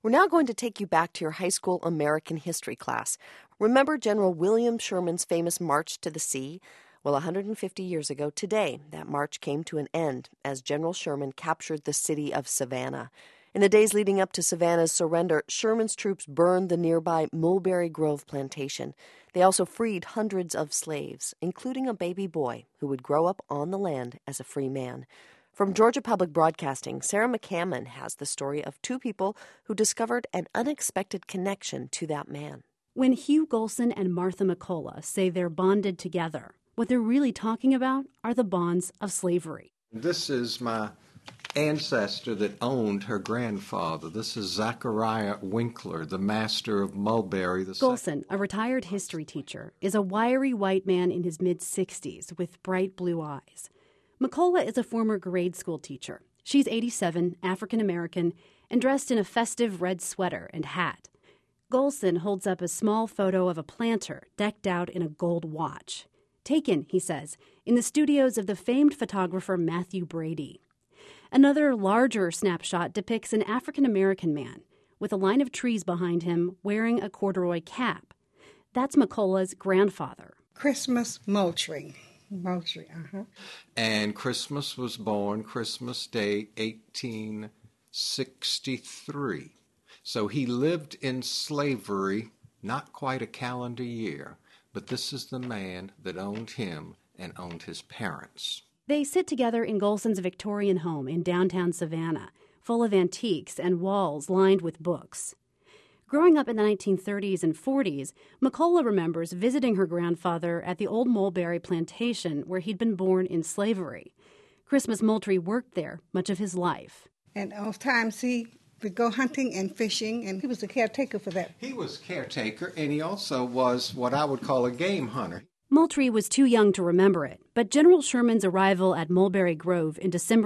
We're now going to take you back to your high school American history class. Remember General William Sherman's famous March to the Sea? Well, 150 years ago today, that march came to an end as General Sherman captured the city of Savannah. In the days leading up to Savannah's surrender, Sherman's troops burned the nearby Mulberry Grove plantation. They also freed hundreds of slaves, including a baby boy who would grow up on the land as a free man. From Georgia Public Broadcasting, Sarah McCammon has the story of two people who discovered an unexpected connection to that man. When Hugh Golson and Martha McCullough say they're bonded together, what they're really talking about are the bonds of slavery. This is my ancestor that owned her grandfather. This is Zachariah Winkler, the master of Mulberry. Golson, a retired history teacher, is a wiry white man in his mid-60s with bright blue eyes. McCullough is a former grade school teacher. She's 87, African-American, and dressed in a festive red sweater and hat. Golson holds up a small photo of a planter decked out in a gold watch. Taken, he says, in the studios of the famed photographer Matthew Brady. Another, larger snapshot depicts an African-American man with a line of trees behind him wearing a corduroy cap. That's McCullough's grandfather. Christmas Moultrie. And Christmas was born Christmas Day, 1863. So he lived in slavery, not quite a calendar year, but this is the man that owned him and owned his parents. They sit together in Golson's Victorian home in downtown Savannah, full of antiques and walls lined with books. Growing up in the 1930s and 40s, McCullough remembers visiting her grandfather at the old Mulberry plantation where he'd been born in slavery. Christmas Moultrie worked there much of his life. And all times he would go hunting and fishing, and he was the caretaker for that. He was caretaker, and he also was what I would call a game hunter. Moultrie was too young to remember it, but General Sherman's arrival at Mulberry Grove in December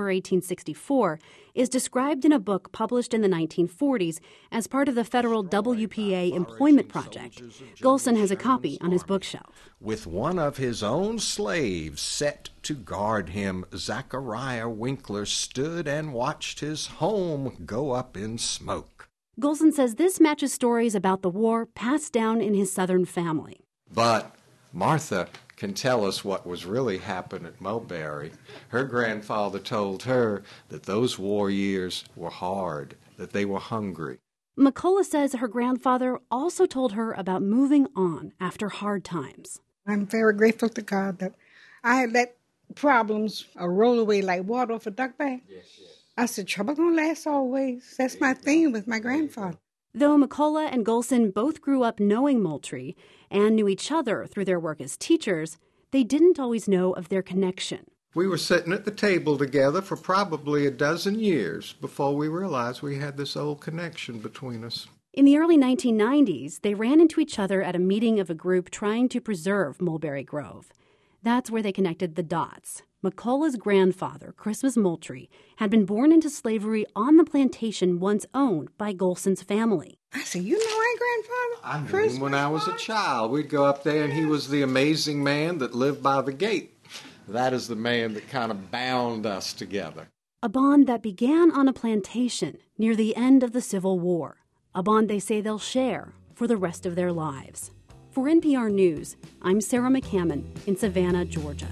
1864 is described in a book published in the 1940s as part of the federal WPA employment project. Golson has a copy on his bookshelf. With one of his own slaves set to guard him, Zachariah Winkler stood and watched his home go up in smoke. Golson says this matches stories about the war passed down in his Southern family. But Martha can tell us what was really happening at Mulberry. Her grandfather told her that those war years were hard, that they were hungry. McCullough says her grandfather also told her about moving on after hard times. I'm very grateful to God that I had let problems roll away like water off a duck bag. Yes. I said, trouble don't last always. That's my theme with my grandfather. Though McCullough and Golson both grew up knowing Moultrie and knew each other through their work as teachers, they didn't always know of their connection. We were sitting at the table together for probably a dozen years before we realized we had this old connection between us. In the early 1990s, they ran into each other at a meeting of a group trying to preserve Mulberry Grove. That's where they connected the dots. McCullough's grandfather, Christmas Moultrie, had been born into slavery on the plantation once owned by Golson's family. I said, you know my grandfather? I knew him when I was a child. We'd go up there, and he was the amazing man that lived by the gate. That is the man that kind of bound us together. A bond that began on a plantation near the end of the Civil War. A bond they say they'll share for the rest of their lives. For NPR News, I'm Sarah McCammon in Savannah, Georgia.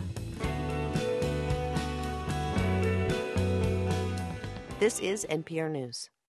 This is NPR News.